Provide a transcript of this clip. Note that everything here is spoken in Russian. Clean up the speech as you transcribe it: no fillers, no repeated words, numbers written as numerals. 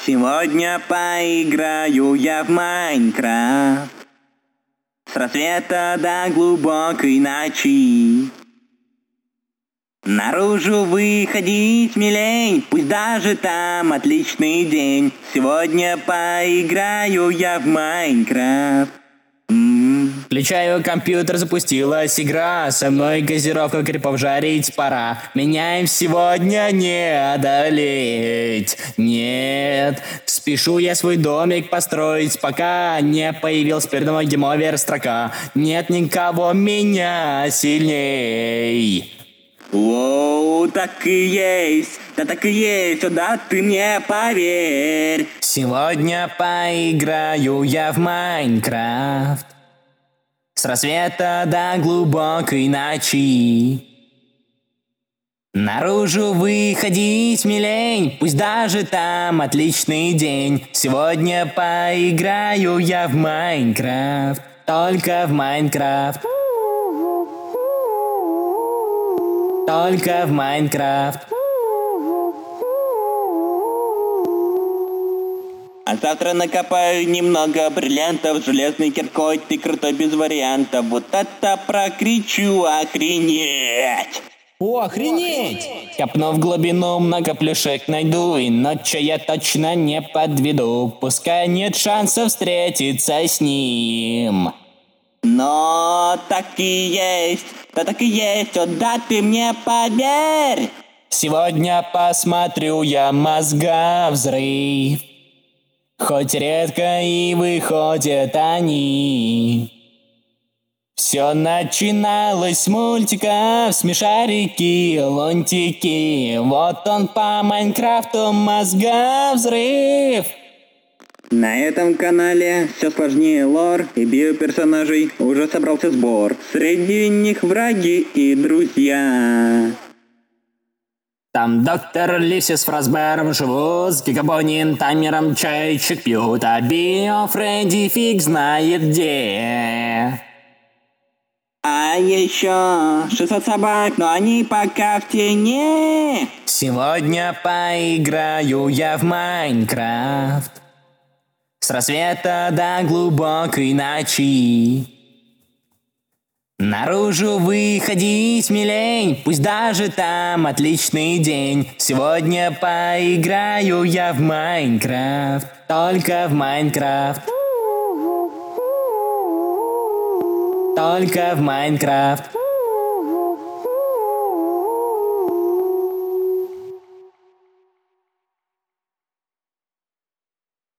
Сегодня поиграю я в Майнкрафт с рассвета до глубокой ночи. Наружу выходить милей, пусть даже там отличный день. Сегодня поиграю я в Майнкрафт. Включаю компьютер, запустилась игра. Со мной газировка крипов жарить пора. Меня им сегодня не одолеть. Нет, спешу я свой домик построить, пока не появился передо мной гейм-овер строка. Нет никого меня сильней. Воу, так и есть, да так и есть, да ты мне поверь. Сегодня поиграю я в Майнкрафт с рассвета до глубокой ночи. Наружу выходить милей, пусть даже там отличный день. Сегодня поиграю я в Майнкрафт, только в Майнкрафт. Только в Майнкрафт. А завтра накопаю немного бриллиантов, железной киркой ты крутой без вариантов. Вот это прокричу, охренеть! О, охренеть! Копну в глубину, много плюшек найду, и ночью я точно не подведу. Пускай нет шансов встретиться с ним. Но так и есть, да так и есть, о да ты мне поверь! Сегодня посмотрю я мозга взрыв, хоть редко и выходят они. Все начиналось с мультиков, смешарики, лунтики. Вот он по Майнкрафту мозга взрыв. На этом канале все сложнее лор и биоперсонажей уже собрался сбор. Среди них враги и друзья. Там доктор Ливси с Фразбером живут, с гигабонин таймером чайчик пьют, а Био Фредди фиг знает где. А еще 600 собак, но они пока в тени. Сегодня поиграю я в Майнкрафт с рассвета до глубокой ночи. Наружу выходить милей, пусть даже там отличный день. Сегодня поиграю я в Майнкрафт, только в Майнкрафт. Только в Майнкрафт.